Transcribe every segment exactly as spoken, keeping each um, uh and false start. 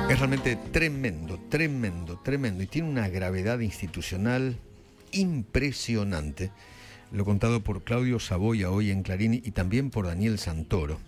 Es realmente tremendo, tremendo, tremendo. Y tiene una gravedad institucional impresionante. Lo contado por Claudio Saboya hoy en Clarín y también por Daniel Santoro,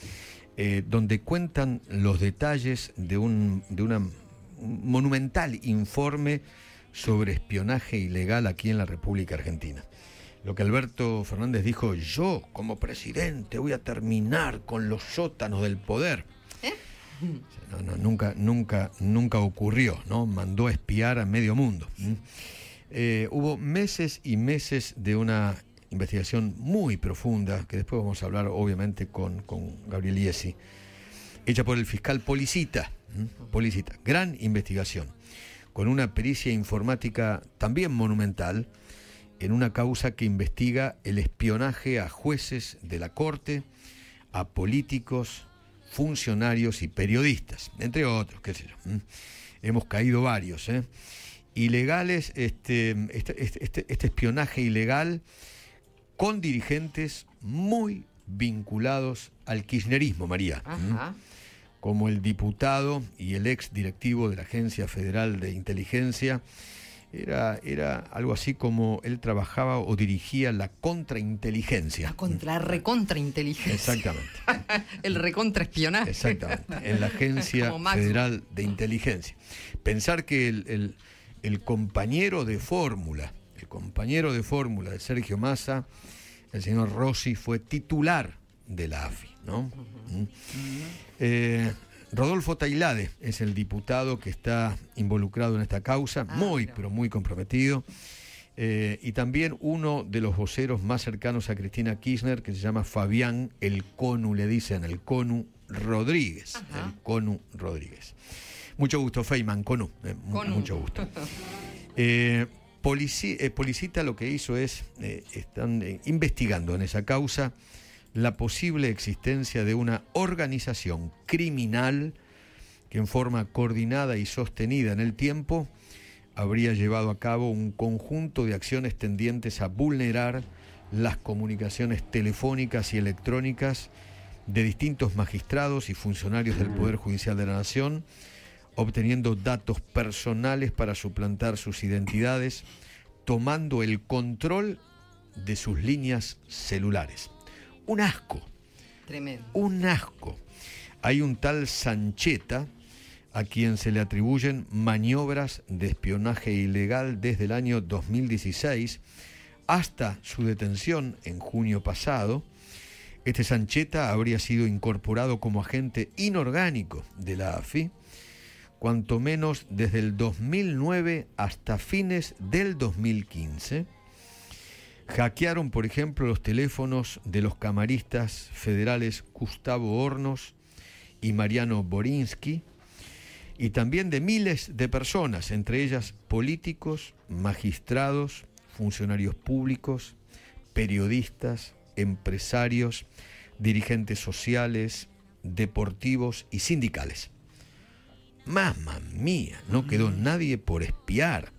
eh, donde cuentan los detalles de un, de una monumental informe sobre espionaje ilegal aquí en la República Argentina. Lo que Alberto Fernández dijo: yo como presidente voy a terminar con los sótanos del poder. ¿Eh? No, no, nunca, nunca, nunca ocurrió, ¿no? Mandó a espiar a medio mundo. ¿Mm? Eh, hubo meses y meses de una investigación muy profunda, que después vamos a hablar obviamente con, con Gabriel Iesi, hecha por el fiscal Policita. ¿Mm? Policita, gran investigación, con una pericia informática también monumental, en una causa que investiga el espionaje a jueces de la Corte, a políticos, funcionarios y periodistas, entre otros, qué sé yo. ¿Mm? Hemos caído varios, ¿eh? Ilegales, este, este, este, este espionaje ilegal con dirigentes muy vinculados al kirchnerismo, María. Ajá. ¿Mm? Como el diputado y el ex directivo de la Agencia Federal de Inteligencia. Era, era algo así como él trabajaba o dirigía la contrainteligencia. La contra, recontrainteligencia. Exactamente. El recontraespionaje. Exactamente. En la Agencia Federal de Inteligencia. Pensar que el, el, el compañero de fórmula, el compañero de fórmula de Sergio Massa, el señor Rossi, fue titular de la A F I, ¿no? Uh-huh. ¿Mm? Eh, Rodolfo Tailade es el diputado que está involucrado en esta causa, ah, muy, no. pero muy comprometido. Eh, y también uno de los voceros más cercanos a Cristina Kirchner, que se llama Fabián El Conu, le dicen, el Conu Rodríguez. Ajá. El Conu Rodríguez. Mucho gusto, Feynman, Conu. Eh, Conu. Mucho gusto. Eh, Polici, eh, Policita lo que hizo es, eh, están eh, investigando en esa causa la posible existencia de una organización criminal que en forma coordinada y sostenida en el tiempo habría llevado a cabo un conjunto de acciones tendientes a vulnerar las comunicaciones telefónicas y electrónicas de distintos magistrados y funcionarios del Poder Judicial de la Nación, obteniendo datos personales para suplantar sus identidades, tomando el control de sus líneas celulares. Un asco. Tremendo. Un asco. Hay un tal Sancheta a quien se le atribuyen maniobras de espionaje ilegal desde el año dos mil dieciséis hasta su detención en junio pasado. Este Sancheta habría sido incorporado como agente inorgánico de la A F I, cuanto menos desde el dos mil nueve hasta fines del dos mil quince. Hackearon, por ejemplo, los teléfonos de los camaristas federales Gustavo Hornos y Mariano Borinsky, y también de miles de personas, entre ellas políticos, magistrados, funcionarios públicos, periodistas, empresarios, dirigentes sociales, deportivos y sindicales. Mamma mía, no quedó nadie por espiar.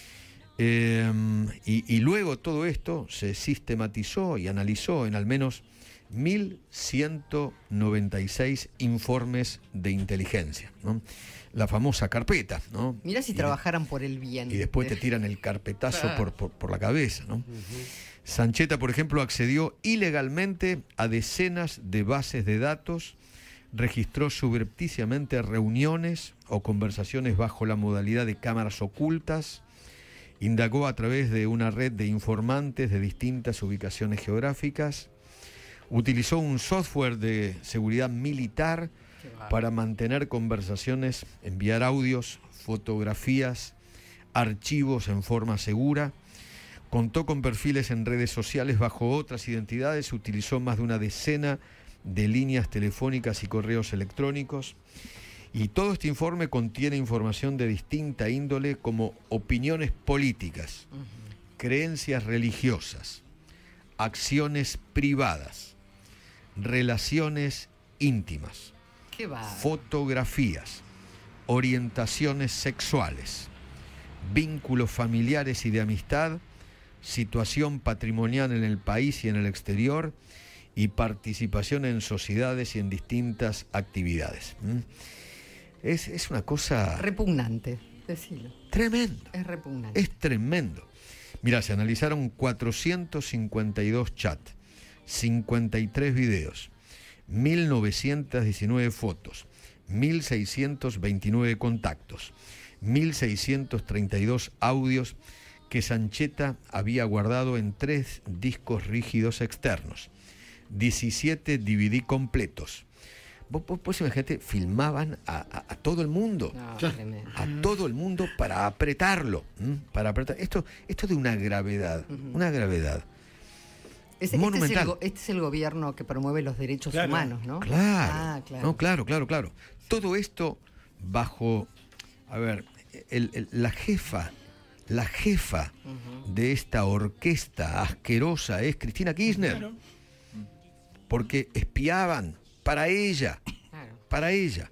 Eh, y, y luego todo esto se sistematizó y analizó en al menos mil ciento noventa y seis informes de inteligencia, ¿no? La famosa carpeta, ¿no? Mirá si y trabajaran por el bien. Y después te tiran el carpetazo por, por, por la cabeza, ¿no? Uh-huh. Sancheta, por ejemplo, accedió ilegalmente a decenas de bases de datos, registró subrepticiamente reuniones o conversaciones bajo la modalidad de cámaras ocultas, indagó a través de una red de informantes de distintas ubicaciones geográficas, utilizó un software de seguridad militar para mantener conversaciones, enviar audios, fotografías, archivos en forma segura, contó con perfiles en redes sociales bajo otras identidades, utilizó más de una decena de líneas telefónicas y correos electrónicos. Y todo este informe contiene información de distinta índole, como opiniones políticas, uh-huh. creencias religiosas, acciones privadas, relaciones íntimas, ¿Qué va? fotografías, orientaciones sexuales, vínculos familiares y de amistad, situación patrimonial en el país y en el exterior, y participación en sociedades y en distintas actividades. ¿Mm? Es, es una cosa... Repugnante, decilo. Tremendo. Es repugnante. Es tremendo. Mirá, se analizaron cuatrocientos cincuenta y dos chats, cincuenta y tres videos, mil novecientas diecinueve fotos, mil seiscientos veintinueve contactos, mil seiscientos treinta y dos audios que Sancheta había guardado en tres discos rígidos externos, diecisiete D V D completos. Vos, vos, vos imagínate, filmaban a, a, a todo el mundo, No, tremendo. a todo el mundo para apretarlo, ¿m? para apretar. Esto, esto de una gravedad, Ujú. una gravedad. Ese- este, es monumental. el, go- este es el gobierno que promueve los derechos Claro. humanos, ¿no? Claro, Ah, claro. no, claro, claro, claro. Todo esto bajo, a ver, el- el- la jefa, la jefa Ujú. de esta orquesta asquerosa es Cristina Kirchner, Claro. porque espiaban para ella, Claro. para ella.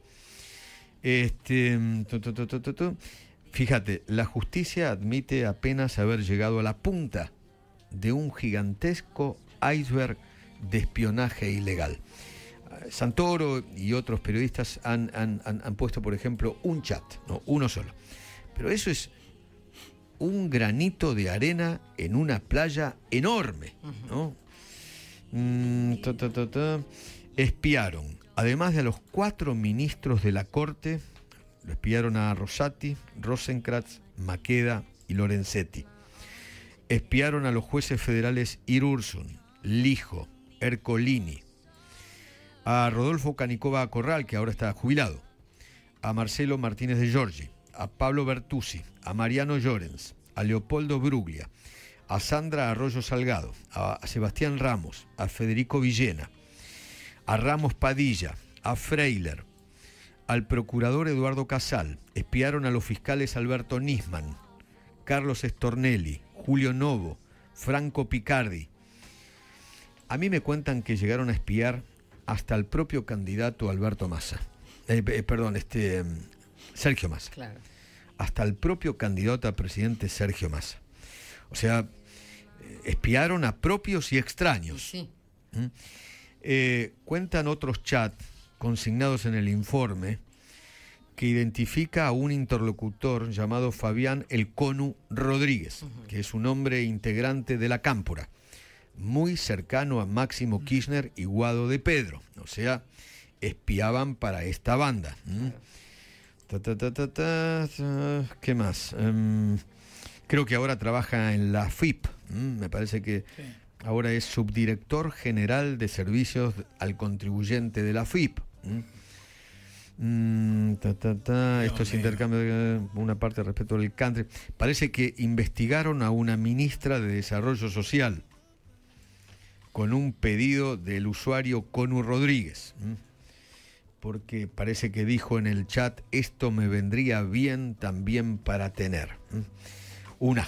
Este, tu, tu, tu, tu, tu, tu. Fíjate, la justicia admite apenas haber llegado a la punta de un gigantesco iceberg de espionaje ilegal. Santoro y otros periodistas han, han, han, han puesto, por ejemplo, un chat, no, uno solo. Pero eso es un granito de arena en una playa enorme, ¿no? Mm, ta, ta, ta, ta. Espiaron, además de a los cuatro ministros de la Corte, lo espiaron a Rosati, Rosenkrantz, Maqueda y Lorenzetti. Espiaron a los jueces federales Irursun, Lijo, Ercolini, a Rodolfo Canicova Corral, que ahora está jubilado, a Marcelo Martínez de Giorgi, a Pablo Bertuzzi, a Mariano Llorens, a Leopoldo Bruglia, a Sandra Arroyo Salgado, a Sebastián Ramos, a Federico Villena, a Ramos Padilla, a Freiler, al procurador Eduardo Casal. Espiaron a los fiscales Alberto Nisman, Carlos Stornelli, Julio Novo, Franco Picardi. A mí me cuentan que llegaron a espiar hasta el propio candidato Alberto Massa. Eh, eh, perdón, este, um, Sergio Massa. Claro. Hasta el propio candidato a presidente Sergio Massa. O sea, eh, espiaron a propios y Y extraños. sí. ¿Mm? Eh, cuentan otros chats consignados en el informe que identifica a un interlocutor llamado Fabián El Conu Rodríguez, uh-huh. que es un hombre integrante de la Cámpora, muy cercano a Máximo Kirchner y Guado de Pedro. O sea, espiaban para esta banda. ¿Mm? Ta, ta, ta, ta, ta, ta. ¿Qué más? Um, creo que ahora trabaja en la F I P. ¿Mm? Me parece que Sí. ahora es subdirector general de servicios al contribuyente de la F I P. ¿Mm? Mm, ta, ta, ta. Dios Esto es mío. intercambio de una parte respecto del country. Parece que investigaron a una ministra de Desarrollo Social con un pedido del usuario Conu Rodríguez. ¿Mm? Porque parece que dijo en el chat, esto me vendría bien también para tener. ¿Mm? Una